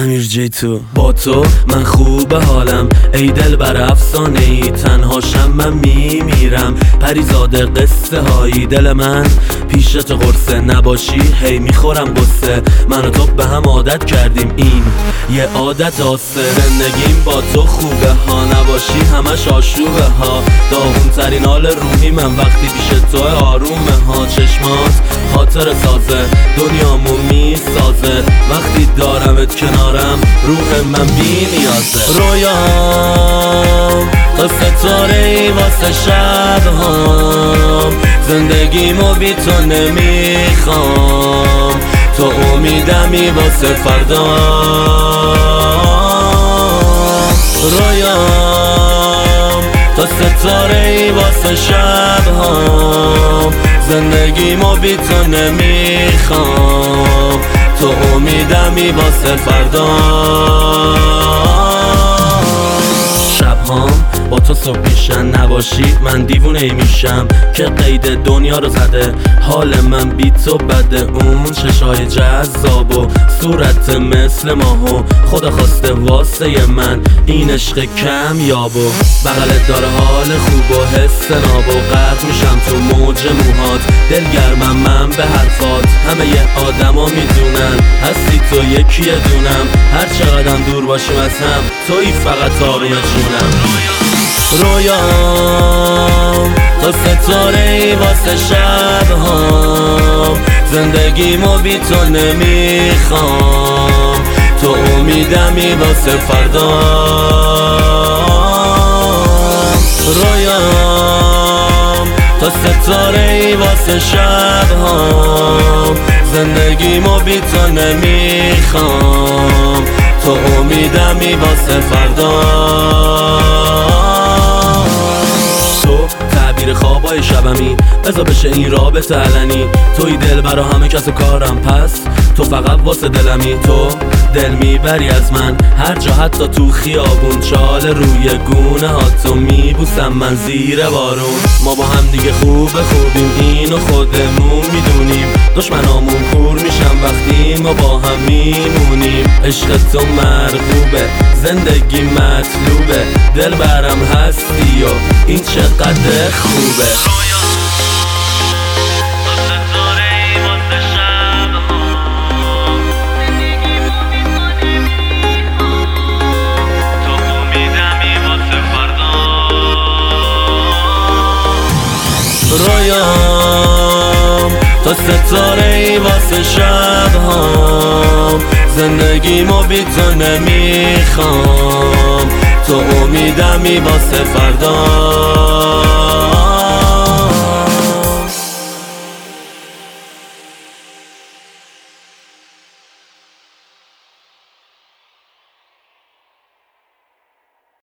امیر جی تو. با تو من خوب حالم ای دل بر افسانه ای، تنهاشم من میمیرم پریزاده قصه هایی. دل من پیش تو قرصه نباشی هی میخورم قصه، من و تو به هم عادت کردیم این یه عادت آسه. زندگیم با تو خوبه ها، نباشی همش آشوبه ها. داغون ترین حال روحی من وقتی پیش تو آرومه ها. چشمات خاطر سازه دنیامو میسازه، وقتی دارمت کنارم روح من بی نیازه. رویام تو ستاره ای واسه شبهام، زندگیمو بی تو نمیخوام، تو امیدمی واسه فردا. رویام تو ستاره ای واسه شبهام، زندگیمو بی تو نمیخوام، تو امیدمی واسه فردا. شبهام با تو صبح میشن، نباشی من دیوونه ای میشم که قید دنیا رو زده. حال من بی تو بده، اون چشای جذاب و صورت مثل ماهو، خدا خواسته واسه من این عشق کم یابو. بغلت داره حال خوب و حس ناب و غرق میشم تو موج موهات. دلگرمم من به حرفات، همه ی آدما میدونن هستی تو یکی دونم. هر چقدرم دور باشیم از هم توی فقط آروم جونم. رویام تو ستاره ای واسه شبهام، زندگیمو بی تو نمیخوام، تو امیدمی واسه فردا. رویام تو ستاره ای واسه شبهام، زندگیمو بی تو نمیخوام، تو امیدمی واسه فردا. خوابای شبمی بذار بشه این رابطه علنی، توی دل برا همه کس کارم، پس تو فقط واسه دلمی. تو دل میبری از من هر جا، حتی تو خیابون، چال روی گونه ها تو میبوسم من زیر بارون. ما با هم دیگه خوبیم اینو خودمون میدونیم، دشمنامون کور میشم وقتی ما با هم میمونیم. عشق تو مرغوبه زندگی مطلوبه، دل برم هستی و این چقدر خوبه. رویام تو ستاره ای واسه شبهام، زندگیمو بی تو نمیخوام، تو امیدمی واسه فردا.